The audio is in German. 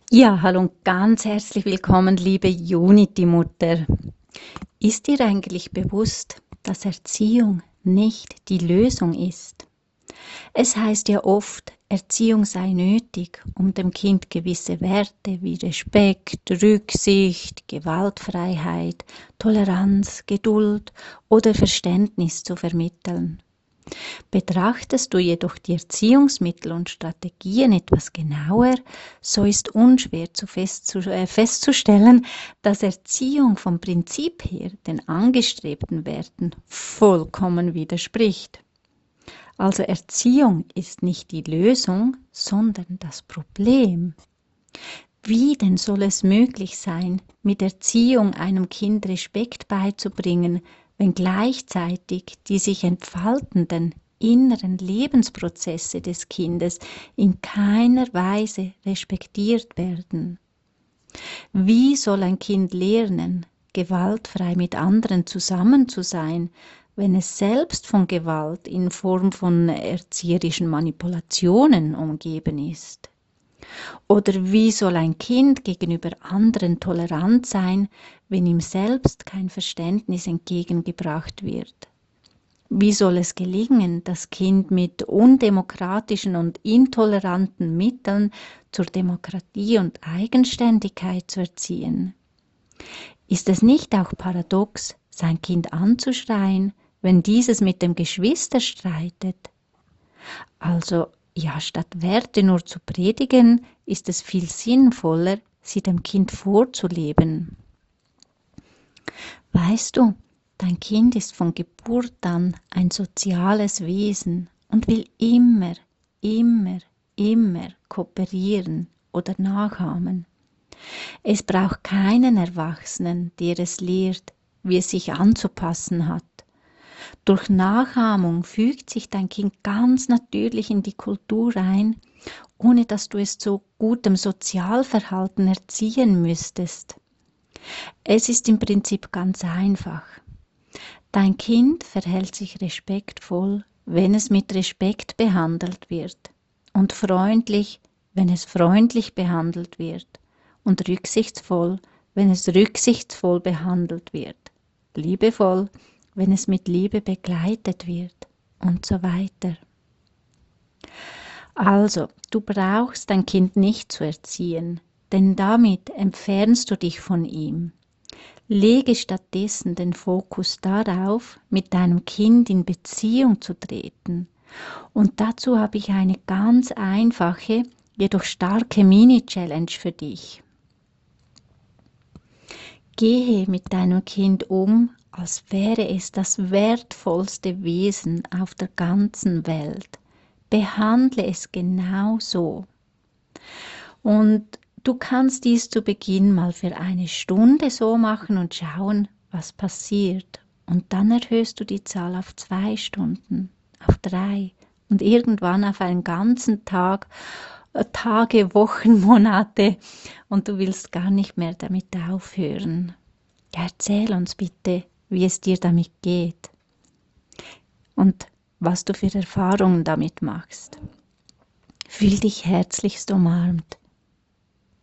Ja, hallo und ganz herzlich willkommen, liebe Unity-Mutter. Ist dir eigentlich bewusst, dass Erziehung nicht die Lösung ist? Es heißt ja oft, Erziehung sei nötig, um dem Kind gewisse Werte wie Respekt, Rücksicht, Gewaltfreiheit, Toleranz, Geduld oder Verständnis zu vermitteln. Betrachtest du jedoch die Erziehungsmittel und Strategien etwas genauer, so ist unschwer festzustellen, dass Erziehung vom Prinzip her den angestrebten Werten vollkommen widerspricht. Also Erziehung ist nicht die Lösung, sondern das Problem. Wie denn soll es möglich sein, mit Erziehung einem Kind Respekt beizubringen, wenn gleichzeitig die sich entfaltenden inneren Lebensprozesse des Kindes in keiner Weise respektiert werden? Wie soll ein Kind lernen, gewaltfrei mit anderen zusammen zu sein, wenn es selbst von Gewalt in Form von erzieherischen Manipulationen umgeben ist? Oder wie soll ein Kind gegenüber anderen tolerant sein, wenn ihm selbst kein Verständnis entgegengebracht wird? Wie soll es gelingen, das Kind mit undemokratischen und intoleranten Mitteln zur Demokratie und Eigenständigkeit zu erziehen? Ist es nicht auch paradox, sein Kind anzuschreien, wenn dieses mit dem Geschwister streitet? Also ja, statt Werte nur zu predigen, ist es viel sinnvoller, sie dem Kind vorzuleben. Weißt du, dein Kind ist von Geburt an ein soziales Wesen und will immer kooperieren oder nachahmen. Es braucht keinen Erwachsenen, der es lehrt, wie es sich anzupassen hat. Durch Nachahmung fügt sich dein Kind ganz natürlich in die Kultur ein, ohne dass du es zu gutem Sozialverhalten erziehen müsstest. Es ist im Prinzip ganz einfach. Dein Kind verhält sich respektvoll, wenn es mit Respekt behandelt wird, und freundlich, wenn es freundlich behandelt wird, und rücksichtsvoll, wenn es rücksichtsvoll behandelt wird, liebevoll, wenn es mit Liebe begleitet wird und so weiter. Also, du brauchst dein Kind nicht zu erziehen, denn damit entfernst du dich von ihm. Lege stattdessen den Fokus darauf, mit deinem Kind in Beziehung zu treten. Und dazu habe ich eine ganz einfache, jedoch starke Mini-Challenge für dich. Gehe mit deinem Kind um, als wäre es das wertvollste Wesen auf der ganzen Welt. Behandle es genau so. Und du kannst dies zu Beginn mal für eine Stunde so machen und schauen, was passiert. Und dann erhöhst du die Zahl auf 2 Stunden, auf 3 und irgendwann auf einen ganzen Tag, Tage, Wochen, Monate, und du willst gar nicht mehr damit aufhören. Ja, erzähl uns bitte, wie es dir damit geht und was du für Erfahrungen damit machst. Fühl dich herzlichst umarmt.